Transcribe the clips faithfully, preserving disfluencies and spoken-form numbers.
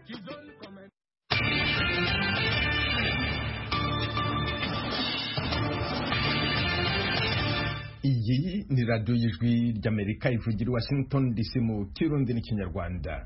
Iyi ni radiyo y'ijwi ry'Amerika ivugira i Washington D C mu Kirundi n'Ikinyarwanda.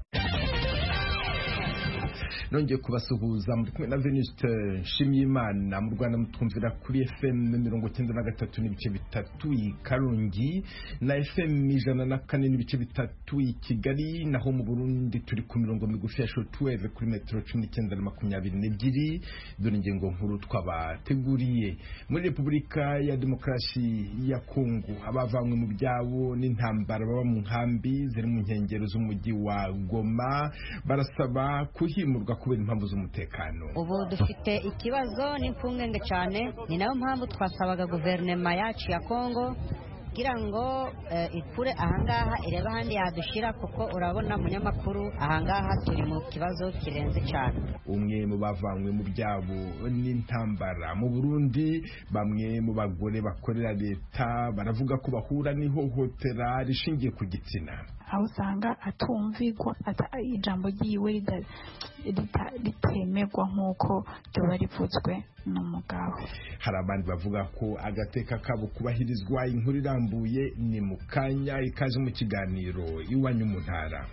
Nongeye kubasuhuza muri kumwe na Venuste Nshimiyimana. Mu Rwanda mutwumvira kuri F M mirongo icyenda na gatatu n'ibice bitatu i Karongi na F M ijana na kane n'ibice bitatu i Kigali, naho mu Burundi turi ku mirongo migufi ya shortwave kuri metero cumi n'icyenda na makumyabiri n'ebyiri. Dore ingingo nkuru twabateguriye. Muri Repubulika ya Demokarasi ya Kongo, abavanywe mu byabo n'intambara baba mu nkambi ziri mu nkengero z'umujyi wa Goma barasaba kuhimurwa kubera impamvu z'umutekano. Ubu dufite ikibazo n'impungenge cyane, ni nayo mpamvu twasabaga guverinoma yacu ya Kongo kugira ngo uh, ikure ahangaha ireba ahandi yadushira, kuko urabona munyamakuru ahangaha turi mu kibazo kirenze cyane. Umwe mu bavanywe mu byabo n'intambara mu Burundi, bamwe mu bagore bakorera leta baravuga ko bahura n'ihohotera rishingiye ku gitsina, aho usanga atumvigwa ata ijambo ryiwe ritemerwa nk'uko ryoba rivutswe n'umugabo. Hari abandi bavuga ko agateka kabo kubahirizwa. Inkuru irambuye ni mu kanya, ikaze mu kiganiro Iwanyu mu Ntara.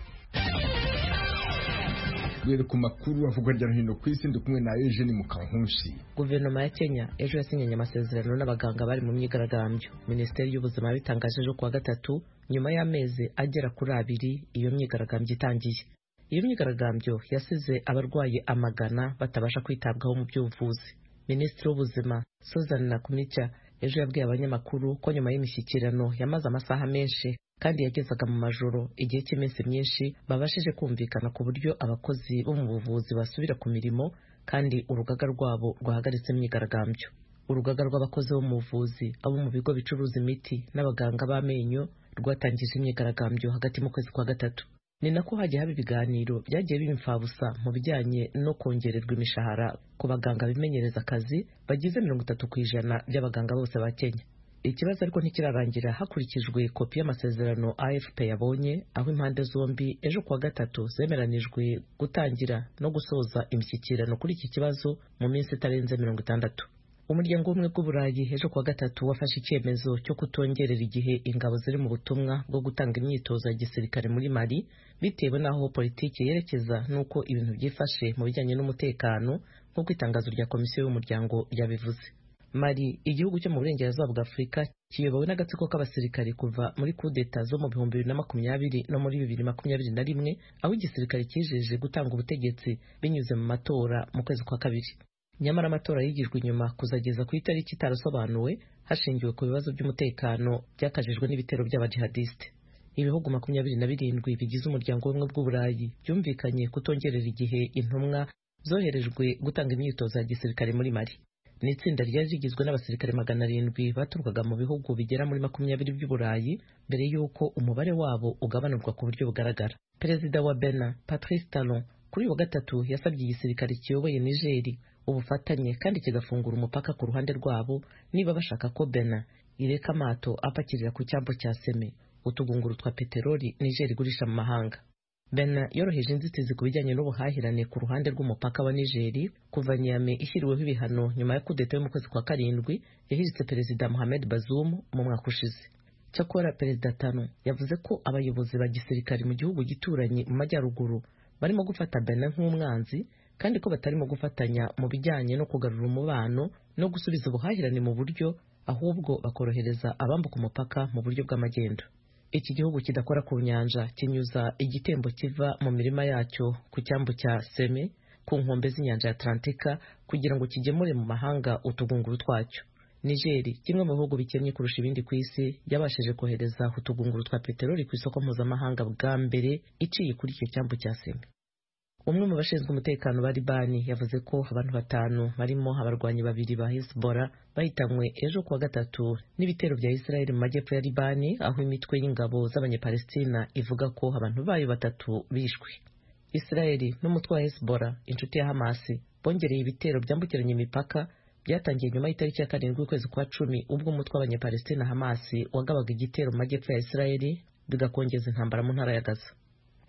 Rwere ku makuru avugwa hirya no hino ku isi, ndi kumwe na Eugene Mukankusi. Guverinoma ya Kenya ejo yasinyanye amasezerano n'abaganga bari mu myigaragambyo. Minisiteri y'Ubuzima yabitangaje ejo kuwa gatatu, nyuma y'amezi agera kuri abiri iyo myigaragambyo itangiye. Iyo myigaragambyo yasize abarwayi amagana batabasha kwitabwaho mu by'ubuvuzi. Minisitiri w'Ubuzima Susan Nakumicha ejo yabwiye abanyamakuru ko nyuma y'imishyikirano yamaze amasaha menshi kandi yagezaga mu majoro igihe cy'iminsi myinshi, babashije kumvikana ku buryo abakozi bo mu buvuzi basubira ku mirimo kandi urugaga rwabo rwahagaritse imyigaragambyo. Urugaga rw'abakozi bo mu buvuzi, abo mu bigo bicuruza imiti n'abaganga b'amenyo rwatangije imyigaragambyo hagati mu kwezi kwa gatatu. Ni nako hagiye haba ibiganiro byagiye bimfabusa mu bijyanye no kongererwa imishahara ku baganga bimenyereza akazi bagize mirongo itatu ku ijana by'abaganga bose ba Kenya. Ikibazo ariko ntikirarangira hakurikijwe kopi y'amasezerano A F P yabonye, aho impande zombi ejo kuwa gatatu zemeranijwe gutangira no gusoza imishyikirano kuri iki kibazo mu minsi itarenze mirongo itandatu. Umuryango w'ubumwe bw'Uburayi ejo kuwa gatatu wafashe icyemezo cyo kutongerera igihe ingabo ziri mu butumwa bwo gutanga imyitozo ya gisirikare muri Mali, bitewe n'aho politiki yerekeza n'uko ibintu byifashe mu bijyanye n'umutekano, nk'uko itangazo rya komisiyo y'umuryango ryabivuze. Mali, igihugu cyo mu burengerazuba bwa Afurika, kiyobowe n'agatsiko k'abasirikari kuva muri kudeta zo mu bihumbi bibiri na makumyabiri no muri bibiri makumyabiri na rimwe, aho igisirikare cyijeje gutanga ubutegetsi binyuze mu matora mu kwezi kwa kabiri. Nyamara amatora yigijwe inyuma kuzageza ku itariki itarasobanuwe hashingiwe ku bibazo by'umutekano byakajijwe n'ibitero by'abajihadiste. Ibihugu makumyabiri na birindwi bigize umuryango w'ubumwe bw'Uburayi byumvikanye kutongerera igihe intumwa zoherejwe gutanga imyitozo ya gisirikare muri Mali. Ni itsinda ryari rigizwe n'abasirikare magana arindwi baturukaga mu bihugu bigera muri makumyabiri by'Uburayi mbere y'uko umubare wabo ugabanurwa ku buryo bugaragara. Perezida wa Benin Patrice Talon kuri wa gatatu yasabye igisirikare kiyoboye Niger ubufatanye kandi kigafungura umupaka ku ruhande rwabo niba bashaka ko Benin ireka amato apakirira ku cyambu cya Seme, utugunguru twa peteroli Niger igurisha mu mahanga. Benin yoroheje inzitizi ku bijyanye n'ubuhahirane ku ruhande rw'umupaka wa Niger kuva Niamey ishyiriweho ibihano nyuma ya kudeta yo mu kwezi kwa karindwi yahiritse Perezida Mohamed Bazoum mu mwaka ushize. Cyakora Perezida Talon yavuze ko abayobozi ba gisirikare mu gihugu gituranye mu majyaruguru barimo gufata Benin nk'umwanzi kandi ko batarimo gufatanya mu bijyanye no kugarura umubano no gusubiza ubuhahirane mu buryo, ahubwo bakorohereza abambuka umupaka mu buryo bw'amagendo. Iki gihugu kidakora ku nyanja kinyuza igitembo kiva mu mirima yacyo ku cyambu cya Seme ku nkombe z'inyanja ya Atlantika kugira ngo kigemure mu mahanga utugunguru twacyo. Niger, kimwe mu bihugu bikennye kurusha ibindi ku isi, yabashije kohereza utugunguru twa peteroli ku isoko mpuzamahanga bwa mbere iciye kuri icyo cyambu cya Seme. Umwe mu bashinzwe umutekano ba Libani yavuze ko abantu batanu barimo abarwanyi babiri ba Hezbollah bahitanywe ejo kuwa gatatu n'ibitero bya Israel mu majyepfo ya Libani, aho imitwe y'ingabo z'abanyapalestina ivuga ko abantu bayo batatu bishwe. Israel n'umutwe wa Hezbollah, inshuti ya Hamas, bongereye ibitero byambukiranya imipaka byatangiye nyuma y'itariki ya karindwi ukwezi kwa cumi, ubwo umutwe w'abanyapalestina Hamas wagabaga igitero mu majyepfo ya Israel bigakongeza intambara mu ntara ya Gaza.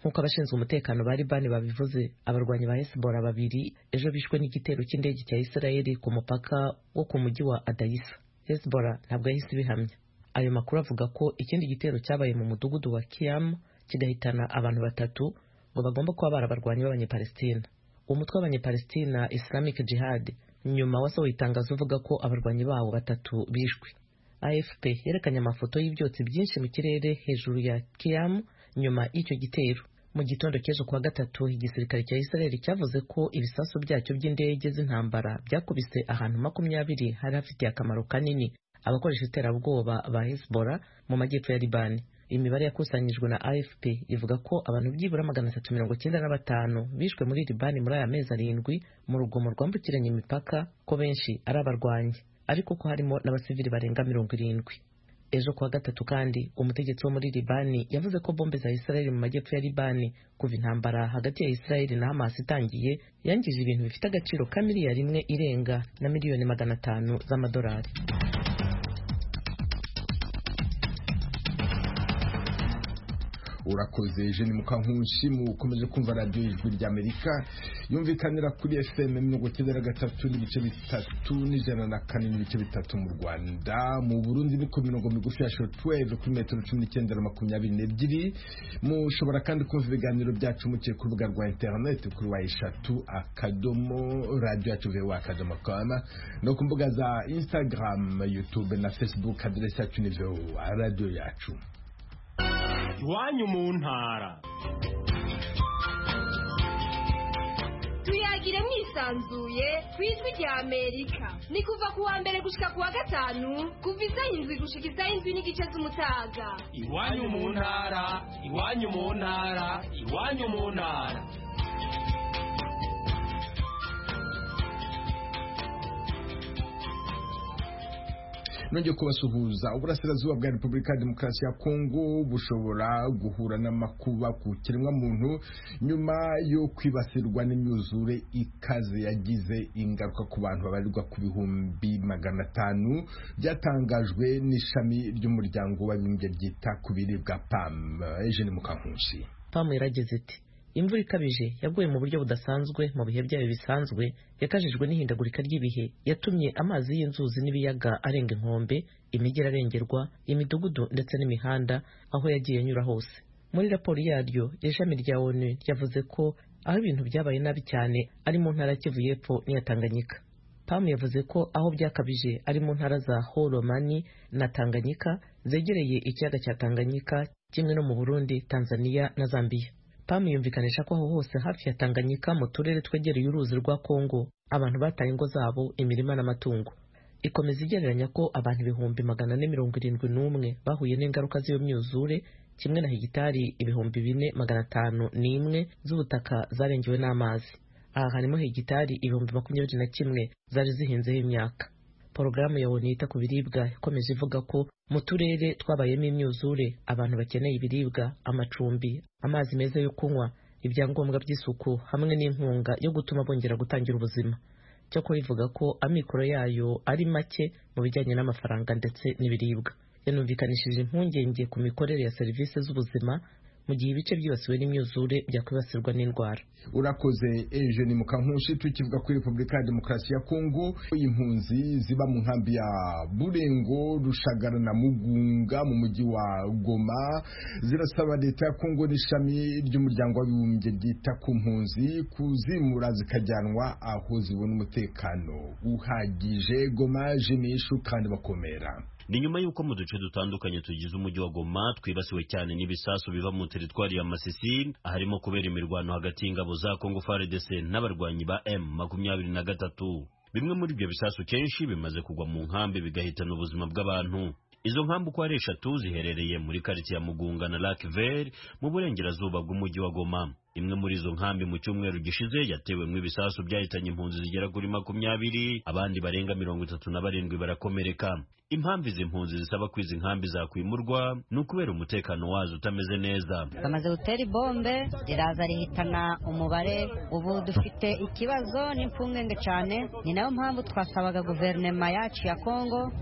nk'uko abashinzwe umutekano ba Libani babivuze, abarwanyi ba Hezbollah babiri ejo bishwe n'igitero cy'indege cya Israeli ku mupaka wo ku mujyi wa Adaisa. Hezbollah ntabwo yahise ibihamya. Ayo makuru avuga ko ikindi gitero cyabaye mu mudugudu wa Kiam kigahitana abantu batatu ngo bagomba kuba barabarwanyi b'abanyepalestina. Umutwe w'abanyepalestina Islamic Jihad nyuma wasohoye itangazo uvuga ko abarwanyi bawo batatu bishwe. A F P yerekanye amafoto y'ibyotsi byinshi mu kirere hejuru ya Kiam nyuma y'icyo gitero. Mu gitondo cy'ejo kuwa gatatu igisirikare cya Israel cyavuze ko ibisasu byacyo by'indege z'intambara byakubise ahantu makumyabiri hari hafitiye akamaro kanini abakoresha iterabwoba ba Hezbollah mu majyepfo ya Libani. Imibare yakusanyijwe na A F P ivuga ko abantu byibura magana atatu mirongo cyenda na batanu bishwe muri Libani muri aya mezi arindwi mu rugomo rwambukiranya imipaka, ko benshi ari abarwanyi ariko ko harimo n'abasivili barenga mirongo irindwi. Ejo kuwa gatatu kandi umutegetsi wo muri Libani yavuze ko bombe za Israel mu majyepfo ya Libani kuva intambara hagati ya Israel na Hamas itangiye yangije ibintu bifite agaciro ka miliyari imwe irenga na miliyoni magana atanu z'amadolari. Urakoze Eugene Mukankushi. Mukomeje kumva radio Ijwi ry'Amerika yumvikanira kuri F M mirongo icyenda na gatatu n'ibice bitatu n'ijana na kane n'ibice bitatu mu Rwanda. Mu Burundi ni ku mirongo migufi ya shortwave kuri metero cumi n'icyenda na makumyabiri n'ebyiri. Mushobora kandi kumva ibiganiro byacu muciye ku rubuga rwa internet kuri wa eshatu akadomo radio yacu voa akadomo com no ku mbuga za Instagram, YouTube na Facebook. Adresse yacu ni voa radio yacu. Iwanyu mu ntara. Tuyagire mwisanzuye kwijwi rya Amerika. Ni kuva kuwa mbere gushika kuwa gatanu kuva isaha indwi gushika isaha indwi n'igice z'umutaga. Iwanyu mu ntara, iwanyu mu ntara, iwanyu mu ntara. Nongeye kubasuhuza. Uburasirazuba bwa Repubulika ya Demokarasi ya Kongo bushobora guhura n'amakuba ku kiremwa muntu nyuma yo kwibasirwa n'imyuzure ikaze yagize ingaruka ku bantu babarirwa ku bihumbi magana atanu, byatangajwe n'ishami ry'umuryango w'abibumbye ryita ku biribwa P A M. Eugene Mukankushi. P A M yarageze iti imvura ikabije yaguye mu buryo budasanzwe mu bihe byayo bisanzwe, yakajijwe n'ihindagurika ry'ibihe, yatumye amazi y'inzuzi n'ibiyaga arenga inkombe, imijyi arengerwa, imidugudu ndetse n'imihanda aho yagiye anyura hose. Muri raporo yaryo ishami rya O N U ryavuze ko aho ibintu byabaye nabi cyane ari mu ntara Kivu y'Epfo n'iya Tanganyika. P A M yavuze ko aho byakabije ari mu ntara za Holomani na Tanganyika zegereye ikiyaga cya Tanganyika, kimwe no mu Burundi, Tanzania na Zambia. P A M yumvikanisha ko aho hose hafi ya Tanganyika mu turere twegereye uruzi rwa Kongo abantu bataye ingo zabo, imirima n'amatungo. Ikomeza igereranya ko abantu ibihumbi magana ane mirongo irindwi n'umwe bahuye n'ingaruka z'iyo myuzure, kimwe na hegitari ibihumbi bine magana atanu n'imwe z'ubutaka zarengewe n'amazi. Aha harimo hegitari ibihumbi makumyabiri na kimwe zari zihinzeho imyaka. Porogaramu ya O N U yita ku biribwa ikomeje ivuga ko mu turere twabayemo imyuzure abantu bakeneye ibiribwa, amacumbi, amazi meza yo kunywa, ibyangombwa by'isuku hamwe n'inkunga yo gutuma bongera gutangira ubuzima. Cyakora ivuga ko amikoro yayo ari make mu bijyanye n'amafaranga ndetse n'ibiribwa. Yanumvikanishije impungenge ku mikorere ya serivisi z'ubuzima mu gihe ibice byibasiwe n'imyuzure byakwibasirwa n'indwara. Urakoze Eugene Mukankushi. Tukivuga kuri Repubulika ya Demokarasi ya Kongo, impunzi ziba mu nkambi ya Burengo, Rushagara na Mugunga mu mujyi wa Goma zirasaba leta ya Kongo n'ishami ry'umuryango w'abibumbye ryita ku mpunzi kuzimura zikajyanwa aho zibona umutekano uhagije. Goma, Jimishu kandi bakomera. Ni nyuma yuko mu duce dutandukanye tugize umujyi wa Goma twibasiwe cyane n'ibisasu biva mu teritwari ya Masisi, aharimo kubera imirwano hagati y'ingabo za Congo F A R D C n'abarwanyi ba M makumyabiri na gatatu. Bimwe muri ibyo bisasu kenshi bimaze kugwa mu nkambi bigahitana ubuzima bw'abantu. Izo nkambi uko ari eshatu ziherereye muri quartier ya Mugunga na Lac Vert mu burengerazuba bw'umujyi wa Goma. Imwe muri izo nkambi mu cyumweru gishize yatewe mu ibisasu byahitanye impunzi zigera kuri makumyabiri, abandi barenga mirongo itatu na barindwi barakomereka. Impamvu izi mpunzi zisaba kwiza inkambi zakwimurwa ni ukubera umutekano wazo utameze neza. Bamaze gutera ibombe riraza rihitana umubare. Ubu dufite ikibazo n'impungenge cyane, ni nayo mpamvu twasabaga guverinoma yacu ya Kongo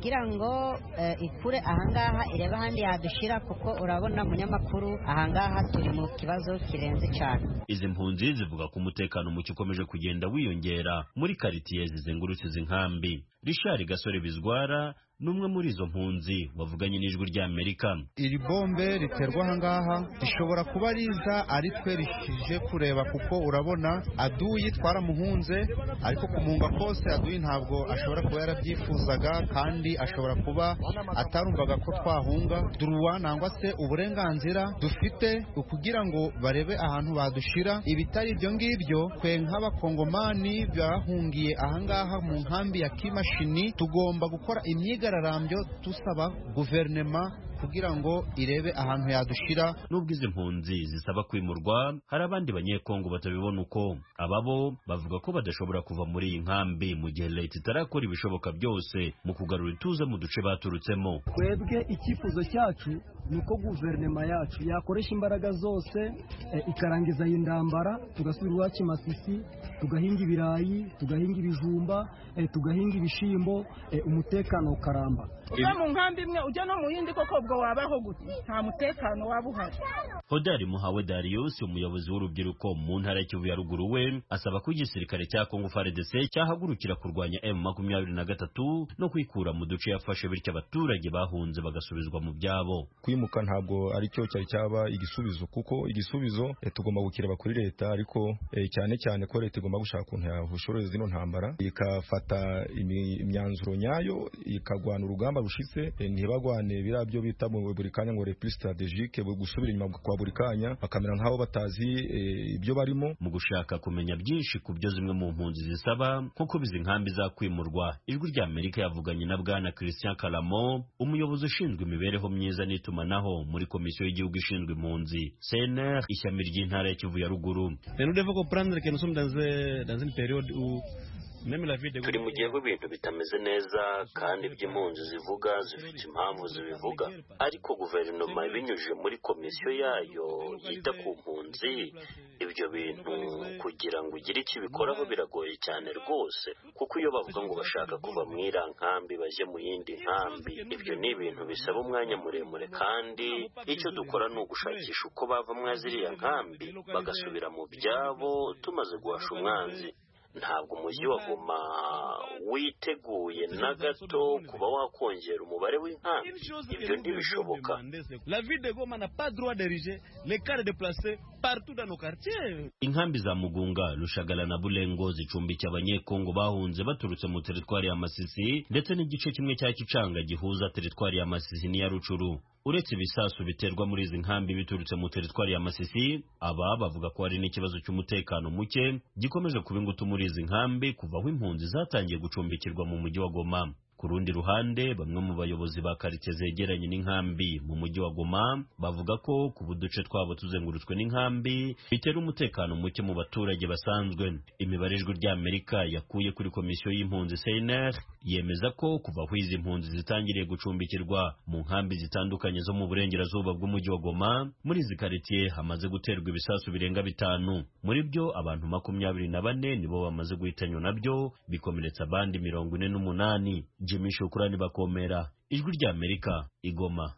kugira ngo eh, ikure ahangaha irebe ahandi yadushira kuko urabona munyamakuru ahangaha turi mu kibazo kirenze cyane. Izi mpunzi zivuga ko umutekano muke ukomeje kugenda wiyongera muri karitiye zizengurutse izi nkambi. Richard Gasore Bizwara numwe muri izo mpunzi bavuganye n'ijwi rya Amerika. Iri bombe riterwa ahangaha rishobora kuba riza ari twe rishije kureba kuko urabona aduyi twaramuhunze, ariko kumunga kose aduyi ntabwo ashobora kuba yarabyifuzaga kandi ashobora kuba atarumvaga ko twahunga. Duruwa nangwa se uburenganzira dufite ukugira ngo barebe ahantu badushira. Ibitari ibyo ngibyo twe nk'abakongomani bahungiye ahangaha mu nkambi ya Kimashini tugomba gukora imyigaragambyo tusaba guverinema kugira ngo irebe ahantu yadushira. Nubwo izi mpunzi zisaba kwimurwa, hari abandi banyekongo batabibona uko. Ababo bavuga ko badashobora kuva muri iyi nkambi mu gihe leta itarakora ibishoboka byose mu kugarura ituze mu duce baturutsemo. Twebwe icyifuzo cyacu nuko guverinema yacu yakoresha imbaraga zose e, ikarangiza iyi ndambara, tugasubira iwacu Masisi, tugahinga ibirayi, tugahinga ibijumba, e, tugahinga ibishimbo, e, umutekano ukaramba. Uva mu nkambi imwe ujya no mu yindi koko ubwo wabaho gute? Nta mutekano waba uhari. Hodari Muhawe Darius, umuyobozi w'urubyiruko mu ntara ya Kivu ya ruguru, we asaba ko igisirikare cya Congo F A R D C cyahagurukira kurwanya M makumyabiri na gatatu no kwikura mu duce yafashe, bityo abaturage bahunze bagasubizwa mu byabo. Kwimuka ntabwo ari cyo cyari cyaba igisubizo, kuko igisubizo e, tugomba gukireba kuri leta, ariko e, cyane cyane ko leta igomba gushaka ukuntu yahushoreza zino ntambara, ikafata imyanzuro nyayo, ikagwana urugamba rushitse, e, ntibagwane birabyo bita mu buri kanya ngo repli strategique, gusubira inyuma kwa buri kanya bakamera nk'aho batazi ibyo e, barimo. Mu gushaka kumenya byinshi ku byo zimwe mu mpunzi zisaba nk'uko bizi nkambi za kwimurwa, ijwi rya Amerika yavuganye na bwana Christian Kalamo, umuyobozi ushinzwe imibereho myiza n'itumanaho muri komisiyo y'igihugu ishinzwe impunzi C N R ishyami ry'intara ya Kivu ya ruguru. Turi mu gihe ibintu bitameze neza kandi iby'impunzi zivuga zifite impamvu zibivuga, ariko guverinoma ibinyujije muri komisiyo yayo yita ku mpunzi, ibyo bintu kugira ngo ugire icyo bikoraho biragoye cyane rwose, kuko iyo bavuga ngo bashaka kuva mu iriya nkambi bajye mu yindi nkambi, ibyo ni ibintu bisaba umwanya muremure, kandi icyo dukora ni ugushakisha uko bava muri ziriya nkambi bagasubira mu byabo tumaze guhasha umwanzi. Ntabwo umujyi wa Goma witeguye na gato kuba wakongera umubare w'inkambi, ibyo ntibishoboka. Inkambi za Mugunga, Rushagala na Bulengo zicumbikiye abanyekongo bahunze baturutse mu teritwari ya Masisi, ndetse n'igice kimwe cya Kicanga gihuza teritwari ya Masisi n'iya Rucuru. Uretse ibisasu biterwa muri izi nkambi biturutse mu teritwari ya Masisi, aba bavuga ko hari n'ikibazo cy'umutekano muke gikomeje kuba ingutu muri izi nkambi kuva aho impunzi zatangiye gucumbikirwa mu mujyi wa Goma. Ku rundi ruhande, bamwe mu bayobozi ba karitiye zegeranye n'inkambi mu mujyi wa Goma bavuga ko ku buduce twabo tuzengurutswe n'inkambi bitera umutekano muke mu baturage basanzwe. Imibare ijwi rya Amerika yakuye kuri komisiyo y'impunzi C N R yemeza ko kuva aho izi mpunzi zitangiriye gucumbikirwa mu nkambi zitandukanye zo mu burengerazuba bw'umujyi wa Goma, muri izi karitiye hamaze guterwa ibisasu birenga bitanu. Muri byo abantu makumyabiri na bane nibo bamaze guhitanywa nabyo, bikomeretsa abandi mirongo ine n'umunani. Jimmy Shukrani Bakomera, ijwi rya Amerika, Igoma.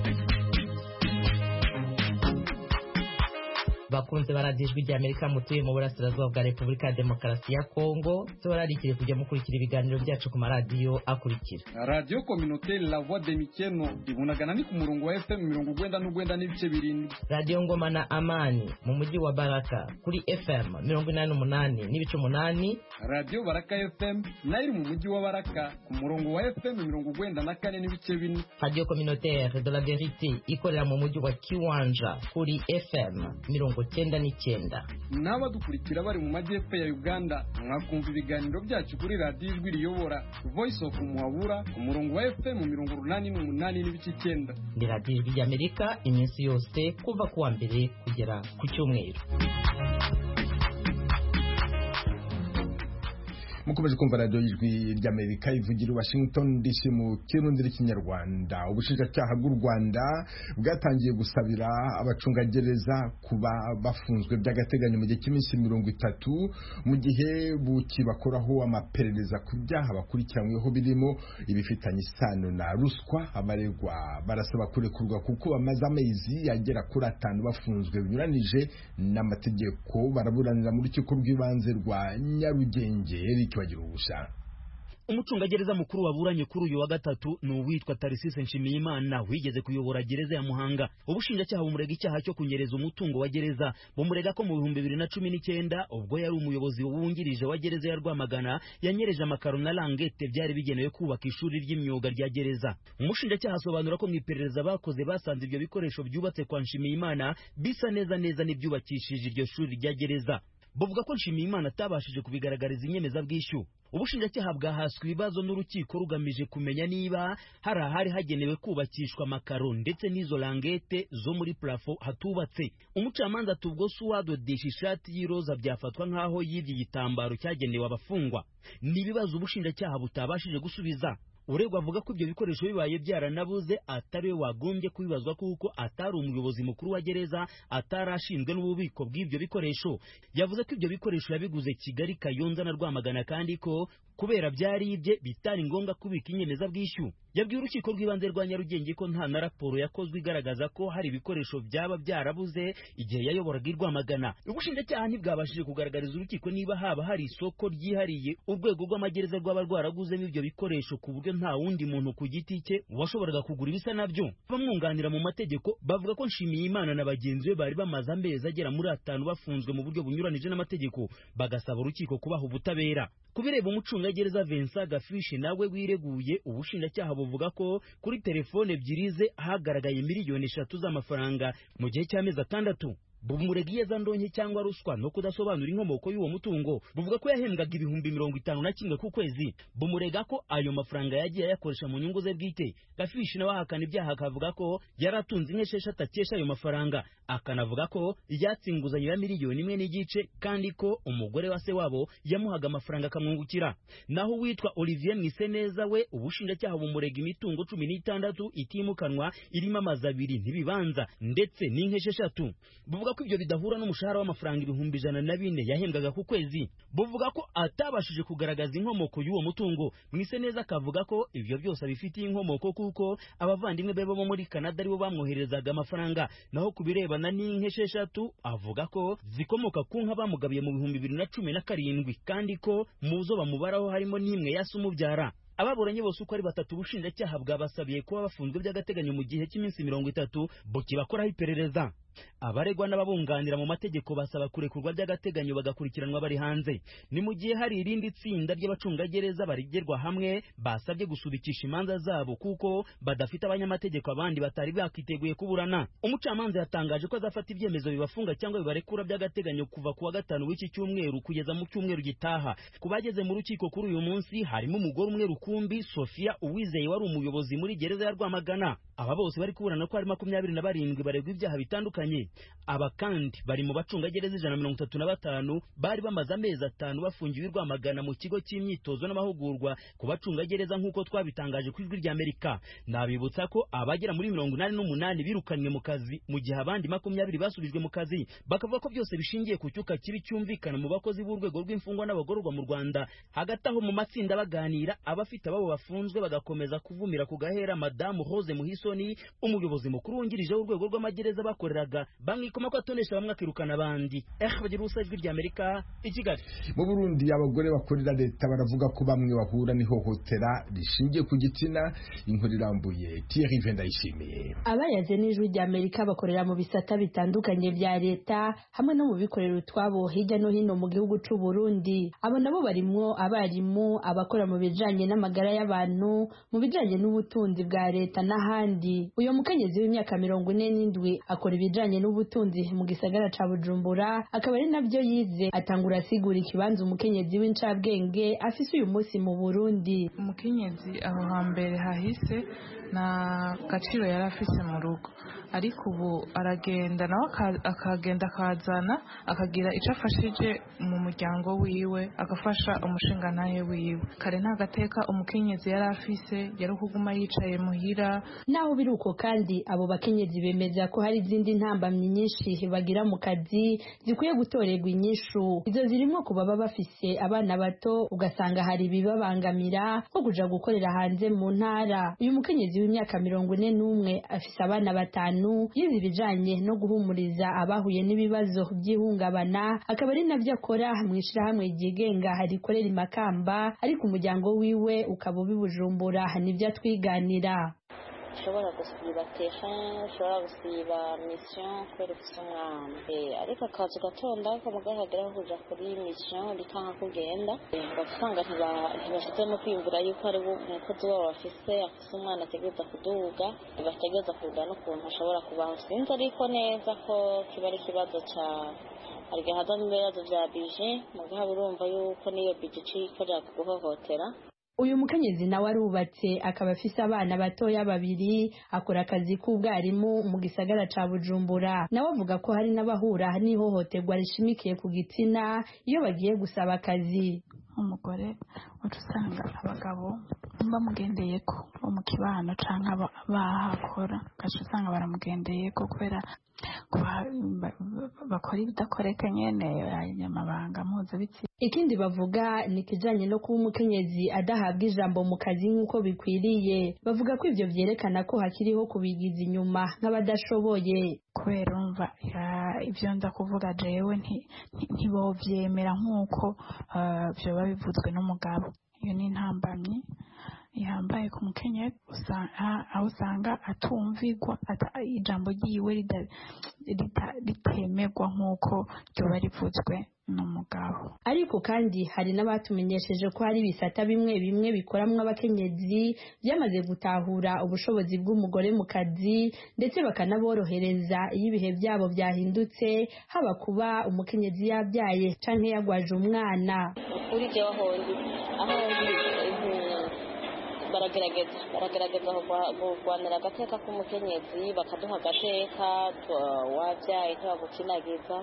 Bakunze baradiye ijwi rya Amerika mutuye mu burasirazuba bwa Repubulika ya Demokarasi ya Kongo, tubararikire kujya mukurikira ibiganiro byacu ku maradiyo akurikira: Radio Communautaire La Voix de Mikeno ibunagana ni ku murongo wa F M mirongo urwenda n'urwenda n'ibice birindwi. Radio Ngoma na Amani mu mujyi wa Baraka kuri F M mirongo inani n'umunani n'ibice umunani. Radio Baraka F M nayo mu mujyi wa Baraka ku murongo wa F M mirongo urwenda na kane n'ibice bine. Radio Communautaire de la Vérité ikorera mu mujyi wa Kiwanja kuri F M mirongo cyenda n'icyenda. N'abadukurikira bari mu majyepfo ya Uganda mwakumva ibiganiro byacu kuri radio ijwi riyobora Voice of Muhabura ku murongo wa F M mirongo urunani n'umunani n'ibice icyenda. Ni radio ijwi rya Amerika iminsi yose kuva kuwa mbere kugera ku cyumweru. mukomeje kumva radio y'ijwi ry'Amerika ivugira i Washington D C mu kirundi n'ikinyarwanda. Ubushinjacyaha bw'u Rwanda bwatangiye gusabira abacungagereza kuba bafunzwe by'agateganyo mu gihe cy'iminsi mirongo itatu mu gihe bukibakoraho amaperereza ku byaha bakurikiranyweho birimo ibifitanye isano na ruswa. Abaregwa barasaba kurekurwa kuko bamaze amezi agera kuri atanu bafunzwe binyuranije n'amategeko. Baraburanira mu rukiko rw'ibanze rwa Nyarugenge. Eric Bagira ubusha. Umucungagereza mukuru waburanye kuri uyu wa gatatu ni uwitwa Tarisise Nshimiyimana wigeze kuyobora gereza ya Muhanga. Ubushinjacyaha bumurega icyaha cyo kunyereza umutungo wa gereza. Bumurega ko mu bihumbi bibiri na cumi n'icyenda ubwo yari umuyobozi wungirije wa gereza ya Rwamagana yanyereje amakaro na langete byari bigenewe kubaka ishuri ry'imyuga rya gereza. Umushinjacyaha asobanura ko mu iperereza bakoze basanze ibyo bikoresho byubatse kwa Nshimiyimana bisa neza neza n'ibyubakishije iryo shuri rya gereza. Buvuga ko Nshimiyimana atabashije kubigaragariza inyemezabwishyu. Ubushinjacyaha bwahaswe ibibazo n'urukiko rugamije kumenya niba hari ahari hagenewe kubakishwa amakaro ndetse n'izo langete zo muri plafo hatubatse. Umucamanza atubwo suwadodesha ishati y'iroza byafatwa nk'aho yibye igitambaro cyagenewe abafungwa. Ni ibibazo ubushinjacyaha butabashije gusubiza. Uregwa avuga ko ibyo bikoresho bibaye byaranabuze atari we wagombye kubibazwa kuko atari umuyobozi mukuru wa gereza, atarashinzwe n'ububiko bw'ibyo bikoresho. Yavuze ko ibyo bikoresho yabiguze Kigali, Kayonza na Rwamagana kandi ko kubera byari ibye bitari ngombwa kubika inyemezabwishyu. Yabwiye urukiko rw'ibanze rwa Nyarugenge ko nta na raporo yakozwe igaragaza ko hari ibikoresho byaba byarabuze igihe yayoboraga i Rwamagana. Ubushinjacyaha ntibwabashije kugaragariza urukiko niba haba hari isoko ryihariye urwego rw'amagereza rwaba rwaraguzemo ibyo bikoresho ku buryo nta wundi muntu ku giti cye washoboraga kugura ibisa nabyo. Bamwunganira mu mategeko bavuga ko Nshimiyimana na bagenzi be bari bamaze amezi agera muri atanu bafunzwe mu buryo bunyuranije n'amategeko, bagasaba urukiko kubaha ubutabera. Kubireba umucungagereza Vincent Gafishi nawe wireguye, ubushinjacyaha buvuga ko kuri telefone ebyiri ze hagaragaye miliyoni eshatu z'amafaranga mu gihe cy'amezi atandatu. Bumurega iyezandonke cyangwa ruswa no kudasobanura inkomoko y'uwo mutungo. Buvuga ko yahembwaga ibihumbi mirongo itanu na kimwe ku kwezi. Bumurega ko ayo mafaranga yagiye ayakoresha mu nyungu ze bwite. Gafishi nawe ahakana ibyaha akavuga ko yaratunze inka esheshatu akesha ayo mafaranga. Akanavuga ko yatse inguzanyo ya miliyoni imwe n'igice kandi ko umugore wa se wabo yamuhaga amafaranga akamwungukira. Naho witwa Olivier Mwiseneza we ubushinjacyaha bumurega imitungo cumi n'itandatu itimukanwa irimo amazu abiri n'ibibanza ndetse n'inka esheshatu. Buvuga ko ibyo bidahura n'umushahara w'amafaranga ibihumbi ijana na bine yahembwaga ku kwezi. Buvuga ko atabashije kugaragaza inkomoko y'uwo mutungo. Mwiseneza akavuga ko ibyo byose bifitiye inkomoko kuko abavandimwe be bo muri Canada aribo bamwoherezaga amafaranga. Naho kubirebana n'inka esheshatu avuga ko zikomoka ku nka bamugabiye mu bihumbi bibiri na cumi na karindwi kandi ko mu zo bamubaraho harimo n'imwe yase umubyara. Ababuranye bose uko ari batatu ubushinjacyaha bwabasabiye kuba bafunzwe by'agateganyo mu gihe cy'iminsi mirongo itatu bukibakoraho iperereza. Abaregwa n'ababunganira mu mategeko basaba kurekurwa by'agateganyo bagakurikiranwa bari hanze. Ni mu gihe hari irindi tsinda ry'abacungagereza barigerwa hamwe basabye gusubikisha imanza zabo kuko badafite abanyamategeko abandi batari bakiteguye kuburana. Umucamanza yatangaje ko azafata ibyemezo bibafunga cyangwa bibarekura by'agateganyo kuva kuwa gatanu w'iki cyumweru kugeza mu cyumweru gitaha. Kubageze mu rukiko kuri uyu munsi harimo umugore umwe rukumbi Sofia Uwizeye wari umuyobozi muri gereza ya Rwamagana. Aba bose bari kuburana ko hari makumyabiri na barindwi baregwa ibyaha bitandukanye. Aba kandi bari mu bacungagereza ijana na mirongo itatu na batanu bari bamaze amezi atanu bafungiwe i Rwamagana mu kigo cy'imyitozo n'amahugurwa ku bacungagereza nk'uko twabitangaje ku ijwi ry'Amerika. Nabibutsa ko abagera muri mirongo inani n'umunani birukanywe mu kazi mu gihe abandi makumyabiri basubijwe mu kazi. Bakavuga ko byose bishingiye ku cyuka kibi cyumvikana mu bakozi b'urwego rw'imfungwa n'abagororwa mu Rwanda. Hagati aho mu matsinda baganira abafite ababo bafunzwe bagakomeza kuvumira ku gahera Madamu Rose Muhisoni umuyobozi mukuru wungirije w'urwego rw'amagereza bakoreraga bamwikoma ko atonesha bamwe akirukana abandi. Eh bagira ubusa ijwi ry'Amerika i Kigali. Mu Burundi abagore bakorera leta baravuga ko bamwe bahura n'ihohotera rishingiye ku gitsina. Inkuru irambuye Thierry Vendayishimiye. Abayaze n'ijwi ry'Amerika bakorera mu bisata bitandukanye bya leta hamwe no mu bikorera utwabo hirya no hino mu gihugu cy'u Burundi. Abo nabo barimwo abarimu, abakora mu bijanye n'amagara y'abantu, mu bijanye n'ubutunzi bwa leta n'ahandi. Uyo mukenyezi w'imyaka mirongo ine n'indwi akora ibijanye ibijanye n'ubutunzi mu gisagara ca Bujumbura akaba ari navyo yize atangura asigura ikibanza umukenyezi w'incabwenge afise uyu munsi mu Burundi. Umukenyezi aho hambere hahise na gaciro yari afise mu rugo, ariko ubu aragenda nawe akagenda akazana akagira icyo afashije mu muryango wiwe, agafasha umushingantahe wiwe. Kare nta gateka umukenyezi yari afise, yari kuguma yicaye muhira. Naho biri uko kandi abo bakenyezi bemeza ko hari izindi ntambamyi nyinshi bagira mu kazi zikwiye gutorerwa inyishu. Izo zirimo kuba baba bafise abana bato, ugasanga hari ibibabangamira nko kuja gukorera hanze mu ntara. Uyu mukenyezi w'imyaka mirongo ine n'umwe afise abana batanu, yize ibijanye no guhumuriza abahuye n'ibibazo by'ihungabana, akaba ari navyo akora mu ishirahamwe ryigenga rikorera i Makamba, ariko umuryango wiwe ukaba ubi Bujumbura. Nivyo atwiganira. ushobora gusiba terrain, ushobora gusiba mission kubera ufise umwana, ariko akazi gatonda kamugahagera kuja kuri mission bikanga kugenda, ugasanga ntibashizemo kwiyumvira yuko ari umukozi wabo bafise afise umwana ategereza kuduga, bategereza kugira n'ukuntu ashobora kubaho. Sinzi ariko neza ko kiba ari ikibazo ca ariko haza n'ibibazo vya bije, mugabo urumva yuko niyo bije icikorera kuguhohotera. Uyu mukenyezi nawe arubatse akaba afise abana batoya babiri, akora akazi k'ubwarimu mu gisagara ca Bujumbura. Nawe avuga ko hari n'abahura n'ihohoterwa rishimikiye ku gitsina iyo bagiye gusaba akazi. Umugore utusanga abagabo bamugendeyeko mu kibano canke bahakora, gace usanga baramugendeyeko kubera bakora ibidakoreka nyene ayamabanga mpuzabitsina. Ikindi bavuga ni kijanye no kuba umukenyezi adahabwa ijambo mu kazi nk'uko bikwiriye. Bavuga ko ivyo vyerekana ko hakiriho kubigiza inyuma nk'abadashoboye. Kubera umva ivyo nza kuvuga jewe ntibovyemera nk'uko vyoba bivuzwe n'umugabo. Iyo ni intambamyi ihambaye ku mukenyezi, aho usanga atumvigwa, ijambo ryiwe ritemerwa nk'uko ryoba rivuzwe n'umugabo. Ariko kandi hari n'abatumenyesheje ko hari ibisata bimwe bimwe bikoramwo abakenyezi byamaze gutahura ubushobozi bw'umugore mu kazi, ndetse bakanaborohereza iyo ibihe byabo byahindutse, haba kuba umukenyezi yabyaye canke yagwaje umwana. Kuri jewe ahondi ahondi baragerageza baragerageza kurwanira agateka k'umukenyezi, bakaduha agateka, wabyaye ntibagukinagiza,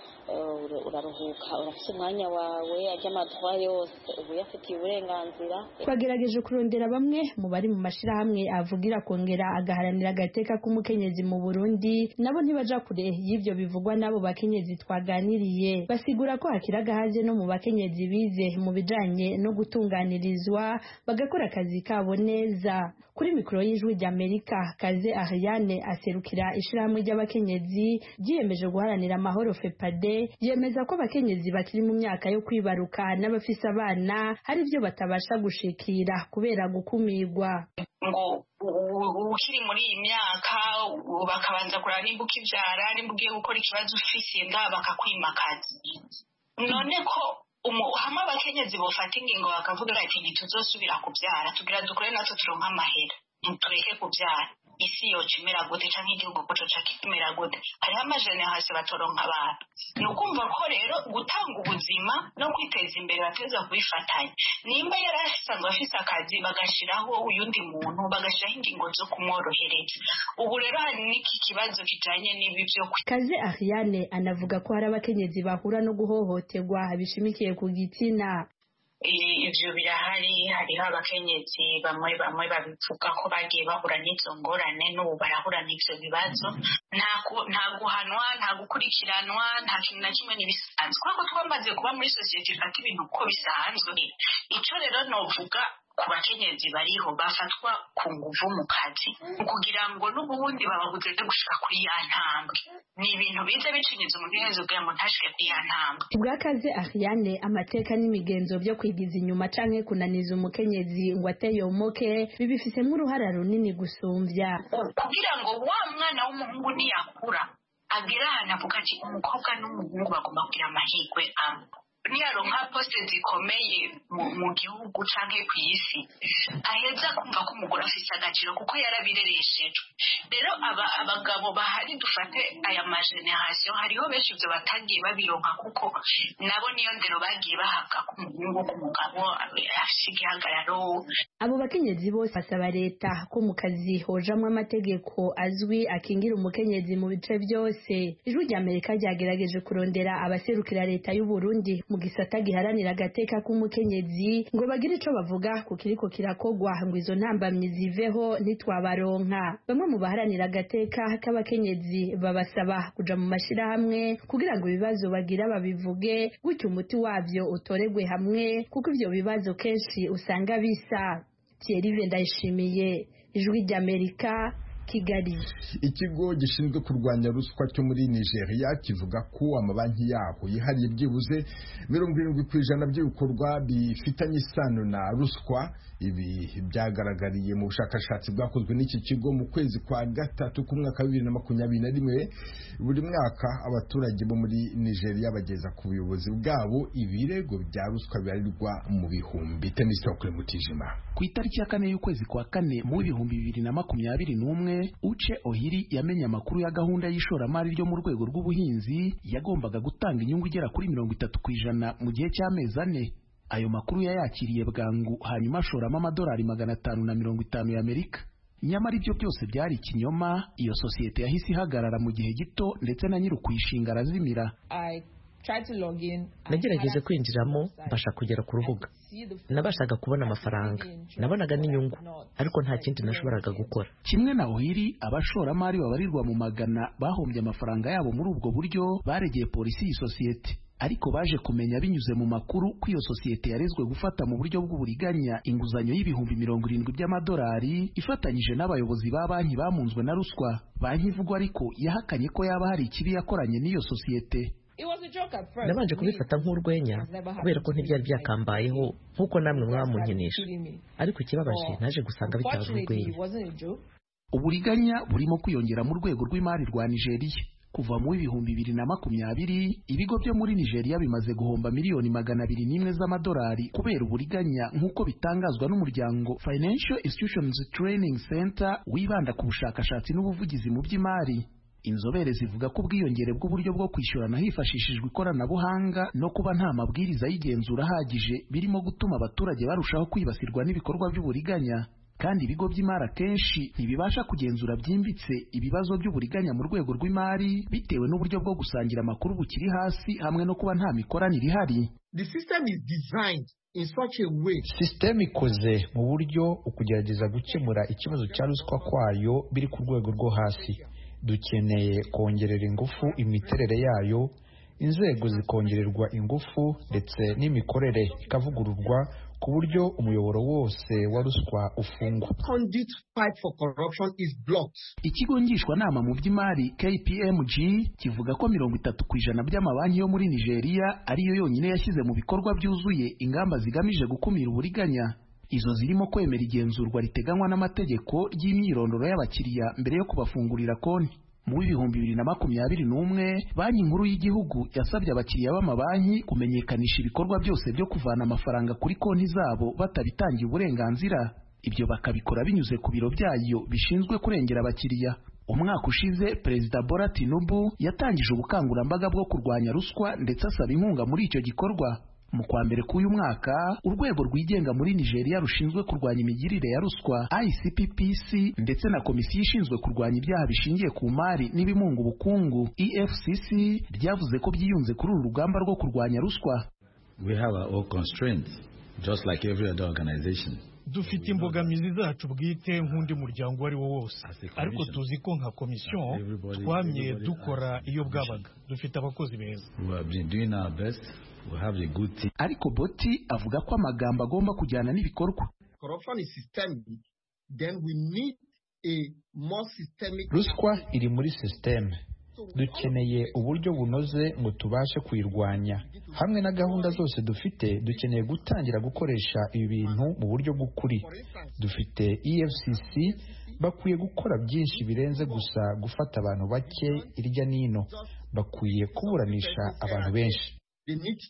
uraruhuka, urafite umwanya wawe, ajya amadwa yose ubu yafitiye uburenganzira. Twagerageje kurondera bamwe mu bari mu mashirahamwe avugira kongera agaharanira agateka k'umukenyezi mu Burundi, nabo ntibaja kure y'ivyo bivugwa n'abo bakenyezi twaganiriye. Basigura ko hakira agahaze no mu bakenyezi bize mu bijanye no gutunganirizwa, bagakora akazi kabo neza. Kuri mikoro y'ijwi ry'Amerika, Kaze Ariane aserukira ishirahamwe ry'abakenyezi ryiyemeje guharanira amahoro FEPADE, yemeza ko abakenyezi bakiri mu myaka yo kwibaruka n'abafise abana hari ibyo batabasha gushikira kubera gukumirwa. Ngo ukiri muri iyi myaka bakabanza kuraba nimba ukivyara, nimba ugiye gukora ikibazo ufise inda bakakwimakaza. None ko hama abakenyezi bofata ingingo bakavuga ati ntituzosubira kubyara, tugira dukore natwe turonka amahera, ntitureke kubyara, isi yoca imera gute canke igihugu ko coca kimera gute? Hariho amajene hasi batoronka abantu. Ni ukumva ko rero gutanga ubuzima no kwiteza imbere bateza kubifatanya. Nimba yari asanzwe afise akazi bagashiraho uyundi muntu, bagashiraho ingingo zo kumworohereza. Ubu rero hari n'iki kibazo kijanye n'ibi vyo. Kaze Ariane anavuga ko hari abakenyezi bahura no guhohoterwa bishimikiye ku gitsina. Ivyo birahari, hariho abakenyezi bamwe bamwe babivuga ko bagiye bahura n'izo ngorane, n'ubu barahura n'ivyo bibazo. Nta guhanwa, nta gukurikiranwa, nta kintu na kimwe n'ibisanzwe, kuko twamaze kuba muri sosiyete ifata ibintu uko bisanzwe. Ico rero novuga ku bakenyezi bariho bafatwa ku nguvu mu kazi kugira ngo n'ubundi bababuze gushika kuri ya ntambwe. Ni ibintu bize bicinyiza umukenyezi kugira ngo ntashike kuri ya ntambwe. Kubwa Kaze Ariane, amateka n'imigenzo byo kwigiza inyuma canke kunaniza umukenyezi ngo ateyomoke bibifisemo uruhara runini gusumvya, kugira ngo wa mwana w'umuhungu niyakura agira ahantu avuga ati umukobwa n'umuhungu bagomba kugira amahirwe amwe. niyaronka poste zikomeye mu gihugu canke ku isi aheza kumva ko umugore afite agaciro kuko yarabirereshejwe. Rero aba abagabo bahari dufate aya ma generation hariho benshi ibyo batagiye babironka kuko nabo niyo ndero bagiye bahabwa ku muhungu ku mugabo afite igihagararo. Abo bakenyezi bose basaba leta ko mu kazi hojamwe amategeko azwi akingira umukenyezi mu bice byose. Ijwi rya Amerika ryagerageje kurondera abaserukira leta y'u Burundi mu gisata giharanira agateka k'umukenyezi ngo bagire ico bavuga ku kiriko kirakogwa ngo izo ntambamyi ziveho ntitwabaronka. Bamwe mu baharanira agateka k'abakenyezi babasaba kuja mu mashirahamwe kugira ngo ibibazo bagira babivuge gutyo umuti wavyo utoregwe hamwe kuko ivyo bibazo kenshi usanga bisa. Thierry Ndayishimiye, Ijwi rya Amerika, Kigali. Ikigo gishinzwe kurwanya ruswa cyo muri Nigeria kivuga ko amabanki yabo yihariye byibuze mirongo irindwi ku ijana by'ibikorwa bifitanye isano na ruswa. Ibi byagaragariye mu bushakashatsi bwakozwe n'iki kigo mu kwezi kwa gatatu k'umwaka wa bibiri na makumyabiri na rimwe. Buri mwaka abaturage bo muri Nigeria bageza ku buyobozi bwabo ibirego bya ruswa bibarirwa mu bihumbi. Temisokle Mutijima. Ku itariki ya kane y'ukwezi kwa kane mu bihumbi bibiri na makumyabiri n'umwe, Uche Ohiri yamenye amakuru ya gahunda y'ishoramari ryo mu rwego rw'ubuhinzi yagombaga gutanga inyungu igera kuri mirongo itatu ku ijana mu gihe cy'amezi ane. Ayo makuru yayakiriye bwangu hanyuma ashoramo amadolari magana atanu na mirongo itanu y'Amerika. Nyamara ibyo byose byari ikinyoma. Iyo sosiyete yahise ihagarara mu gihe gito ndetse na nyiri ukuyishinga arazimira. Nagerageje kwinjiramo mbasha kugera ku rubuga, nabashaga kubona amafaranga, nabonaga n'inyungu, ariko nta kindi nashoboraga gukora. Kimwe na Ohiri, abashoramari babarirwa mu magana bahombye amafaranga yabo muri ubwo buryo baregeye polisi iyi sosiyete. Ariko baje kumenya binyuze mu makuru ko iyo sosiyete yarezwe gufata mu buryo bw'uburiganya inguzanyo y'ibihumbi mirongo irindwi by'amadolari ifatanyije n'abayobozi ba banki bamunzwe na ruswa. Banki ivugwa ariko yahakanye ko yaba hari ikibi yakoranye n'iyo sosiyete. Nabanje kubifata nk'urwenya kubera ko ntibyari byakambayeho nk'uko namwe mwamunkinisha, ariko ikibabaje naje gusanga bitari urwenya. Uburiganya burimo kwiyongera mu rwego rw'imari rwa Nigeria. Kuva mu ibihumbi bibiri na makumyabiri, ibigo byo muri Nigeria bimaze guhomba miliyoni magana abiri n'imwe z'amadolari kubera uburiganya nk'uko bitangazwa n'umuryango Financial Institutions Training Center wibanda ku bushakashatsi n'ubuvugizi mu by'imari. Inzobere zivuga ko ubwiyongere bw'uburyo bwo kwishyurana hifashishijwe ikoranabuhanga no kuba nta mabwiriza y'igenzura ahagije birimo gutuma abaturage barushaho kwibasirwa n'ibikorwa by'uburiganya. Kandi ibigo by'imari akenshi ntibibasha kugenzura byimbitse ibibazo by'uburiganya mu rwego rw'imari bitewe n'uburyo bwo gusangira amakuru bukiri hasi hamwe no kuba nta mikoranire ihari. The system is designed in such a way. System ikoze mu buryo ukugerageza gukemura ikibazo cya ruswa kwayo biri ku rwego rwo hasi. Dukeneye kongerera ingufu imiterere yayo, inzego zikongererwa ingufu ndetse n'imikorere ikavugururwa ku buryo umuyoboro wose wa ruswa ufungwa. Conduit fight for corruption is blocked. Ikigo ngishwanama mu by'imari K P M G kivuga ko mirongo itatu ku ijana by'amabanki yo muri Nigeria ariyo yonyine yashyize mu bikorwa byuzuye ingamba zigamije gukumira uburiganya. Izo zirimo kwemera igenzurwa riteganywa n'amategeko ry'imyirondoro y'abakiriya mbere yo kubafungurira konti. Mu bihumbi bibiri na makumyabiri n'umwe, Banki Nkuru y'Igihugu yasabye abakiriya b'amabanki kumenyekanisha ibikorwa byose byo kuvana amafaranga kuri konti zabo batabitangiye uburenganzira. Ibyo bakabikora binyuze ku biro byayo bishinzwe kurengera abakiriya. Umwaka ushize, Perezida Bola Tinubu yatangije ubukangurambaga bwo kurwanya ruswa ndetse asaba inkunga muri icyo gikorwa. Mu kwa mbere k'uyu mwaka, urwego rwigenga muri Nigeria rushinzwe kurwanya imigirire ya ruswa I C P P C ndetse na komisiyo ishinzwe kurwanya ibyaha bishingiye ku mari n'ibimunga ubukungu E F C C ryavuze ko byiyunze kuri uru rugamba rwo kurwanya ruswa. We have our own constraints just like every other organization. Dufite imbogamizi zacu bwite nk'undi muryango wari wo wose, ariko tuzi ko nka komisiyo twamye dukora iyo bwabaga. Dufite abakozi beza. We have been doing our best. We have a good team. Ariko Boti avuga ko amagambo agomba kujyana n'ibikorwa. Corruption is systemic. Then we need a more systemic. Ruswa iri muri systeme. Dukeneye uburyo bunoze ngo tubashe kuyirwanya. Hamwe na gahunda zose dufite, dukeneye gutangira gukoresha ibi bintu mu buryo bw'ukuri. Dufite E F C C bakwiye gukora byinshi birenze gusa gufata abantu bake irya nino. Bakwiye kuburanisha abantu benshi. They need to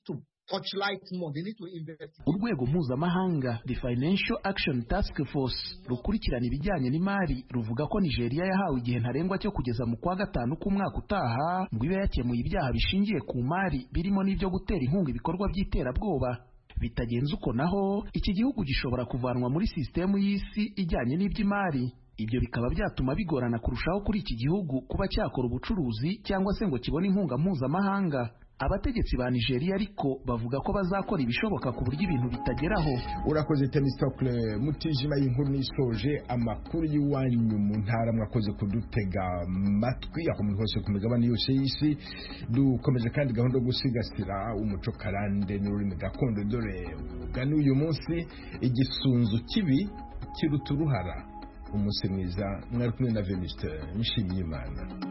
urwego mpuzamahanga the Financial Action Task Force rukurikirana ibijyanye n'imari ruvuga ko Nigeria yahawe igihe ntarengwa cyo kugeza mu kwa gatanu k'umwaka utaha ngo ibe yakemuye ibyaha bishingiye ku mari birimo n'ibyo gutera inkunga ibikorwa by'iterabwoba. Bitagenze uko naho iki gihugu gishobora kuvanwa muri sisitemu y'isi ijyanye n'iby'imari. Ibyo bikaba byatuma bigorana kurushaho kuri iki gihugu kuba cyakora ubucuruzi cyangwa se ngo kibone inkunga mpuzamahanga. Abategetsi ba Nigeria ariko bavuga ko bazakora ibishoboka ku buryo ibintu bitageraho. Urakoze Temistokle Mutijima, y'inkuru nisoje amakuru y'iwanyu mu ntara, mwakoze kudutega matwi aho muri hose ku migabane yose y'isi. Dukomeje kandi gahunda yo gusigasira umuco karande n'ururimi gakondo, dore gani uyu munsi igisunzu kibi kiruta uruhara. Umunsi mwiza, mwari kumwe na Venuste Nshimiyimana.